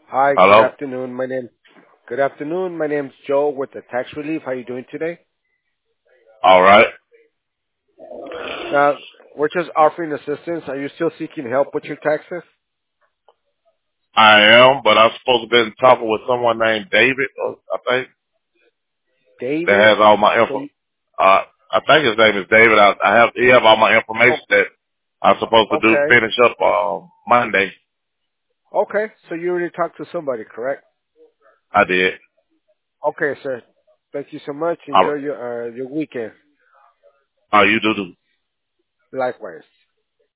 Hi, good Hello? afternoon. Good afternoon. My name's Joe with the Tax Relief. How you doing today? All right. Uh, we're just offering assistance. Are you still seeking help with your taxes? I am, but I'm supposed to be talking with someone named David, I think, that David? has all my So, info. I think his name is David. He have all my oh, information that I'm supposed to do, okay. finish up, Monday. Okay. So you already talked to somebody, correct? I did. Okay, sir. Thank you so much. All Enjoy right. your weekend. You do. Likewise.